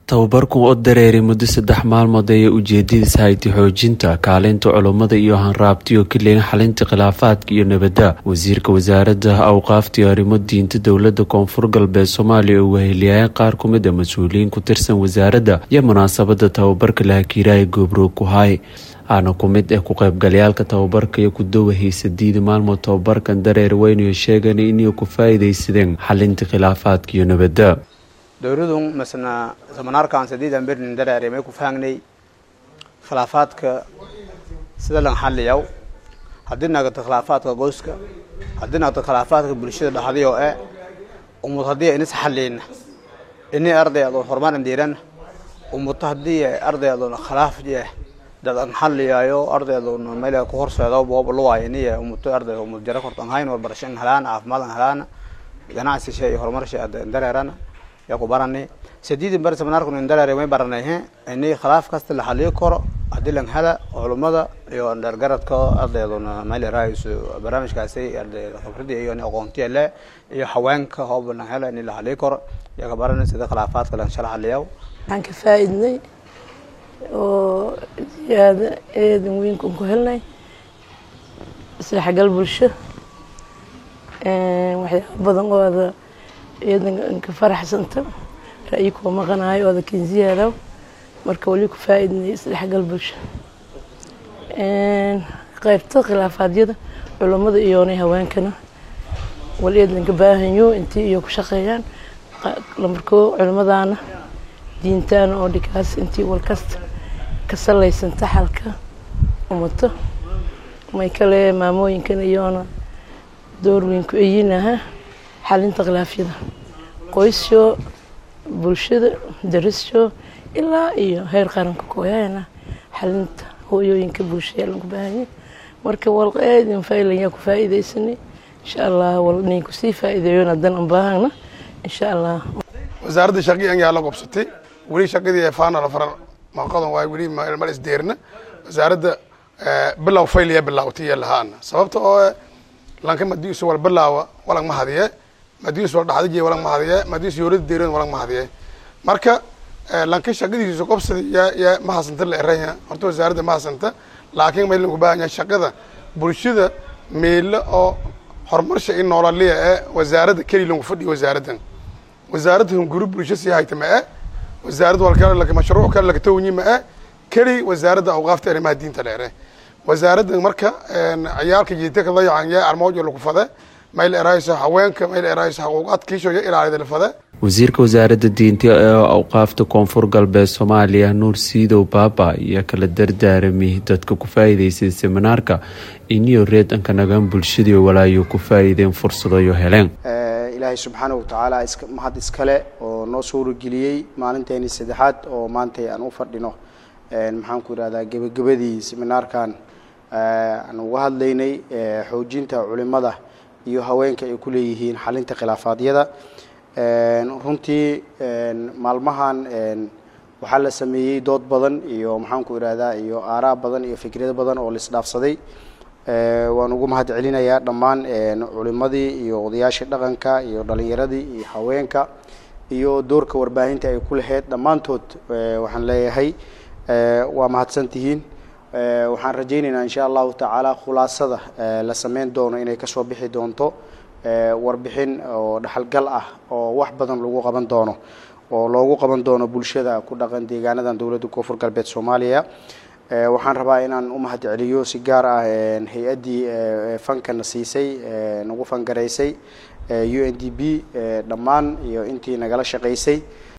tababarku oo dareeray muddo 3 maalmood ay ujeedadiisa ahayd xoojinta kaalinta culimada iyo hanraabtiyo kaliya xalinta khilaafaadka iyo nabadda. Wasiirka Wasaaradda Awqaafta iyo Arrimo Diinta Dowladda Koonfur Galbeed Soomaaliya oo weheliyay qaar ka mid ah mas'uuliyiin ku tirsan wasaaradda iyo munaasabadda tababarka la hakiray Gobro ku hay ana ku mid ah ku qaybgalayaalka tababarka iyo ku dawahaysa 8 maalmood tababarkan dareer weyn iyo sheegan inay ku faa'iideysadeen xalinta khilaafaadka iyo nabadda. dowladun masna samanarkan sadiidan birnin dareere may ku faagnay khilaafaadka sida lan xaliyow hadina khilaafaadka gooska hadina khilaafaadka bulshada dhaxdiyo umad hadii in saxalin in ardayda hormaan diiran umad hadii ardayda khilaaf jeex dad an xaliyayo ardayda meel ku horseedo boob loo waayay umad ardayda umad jara kortan hayn war barashan halaan caafimaad halaan ganacsi shay horumar shay dareerana ياكو براني سديد برس مناركم إن دلاري ما براني هي إني خلاف كاست اللي حليه كرة أدلن هلا علماء يو درجات كا أرضيون مالي رايس برامج كاسي أرض خبرتي يعني أقومتي لا يحوان كهو بنا هلا إن اللي حليه كرة ياكو براني سيد خلافات كلام شرح حليه عن كفايدني ويا وينكم كهلني سلاح قلب الشه واحد بدن هذا إذن كفرح سنتم رأيكم ما غناي وهذا كنزيادة مركولي كفايدني يصلح قلبش قيبت خلافات جدا علماء إيوني هوان كنا والإذن كباهنيو أنتي يوك شقيان لمركو علماء دانا دينتان أو ديكاس أنتي والكست كسر لي سنتحلك ومته ما يكلي مامو يمكن إيونا دور وينكو إيينها حالين تغلافيدا قويسشو بولشدا درسشو إلا هير قرن كويانا حالين هويوينك بولشيا لنكو باهي marka walqeedin faa'iideeyo ku faa'iideysani insha Allah walnay ku sii faa'iideeyona dan aan baahana insha Allah wasaaradda shaqada ayaa la qabsatay wali shaqadii faana la faran ma qadan way wali ma isdeerna wasaaradda bilow fayliya bilowtay lahaana sababta oo lanka madiisu wal bilaawa wala ma hadiye madiis wal dhaxdii wala ma hadiye madiis yoolid deeran wala ma hadiye marka lanka shaqadiisu qabsaday ya ma hasanta la eraya horta wasaaradda ma hasanta laakiin meel ugu baahan shaqada bulshada meel oo horumar shay nololeeya wasaaradda kaliya lagu fadhiyo wasaaradda group bulshada si haytama wasaaradda walkala laga mashruuc kale laga tawni ma kaliya wasaaradda awqaafta arrimaha diinta dheere wasaaradda marka ciyaalka jeedka la yacan armoojo lagu fada meel eraaysa haweenka meel eraaysa xuquuqadkiisa iyo ilaalada la fada wasiirka wasaaradda diinta ee awqaafta Koonfur Galbeed Soomaaliya Nuur Siidow Baaba iyo kala dardaaramay dadka ku faa'iideystay seminaarka inuu reedanka nagan bulshada walaayo ku faa'iideen fursado iyo heleen Ilaahay subhanahu wa ta'ala mahad iskale oo noo soo rugiliyay maalinteeni saddexaad oo maanta aan u fadhino maxaan ku raadaa gabagabadii seminaarkan aan uga hadlaynay xoojinta culimada iyo haweenka ay ku leeyihiin xalinta khilaafaadiyada runtii maalmahan waxa la sameeyay dood badan iyo maxaan ku iraahdaa iyo aaraa badan iyo fikrado badan oo la isdhaafsaday waan ugu mahad celinayaa dhammaan culimadii iyo odayaasha dhaqanka iyo dhalinyaradii iyo haweenka iyo doorka warbaahinta ay ku lahayd dhamaantood waxaan leeyahay waa mahadsantihiin waxaan rajaynaynaa insha Allah ta'ala khulaasada la sameyn doono inay ka soo bixi doonto warbixin oo dhaxalgal ah oo wax badan lagu qaban doono oo loogu qaban doono bulshada ku dhaqan deegaanadan dawladda Koonfur Galbeed Soomaaliya waxaan rabaa inaan u mahad celiyo si gaar ah hay'adii fankan siisay nagu fangareysay UNDP dhammaan iyo intii nagala shaqeysay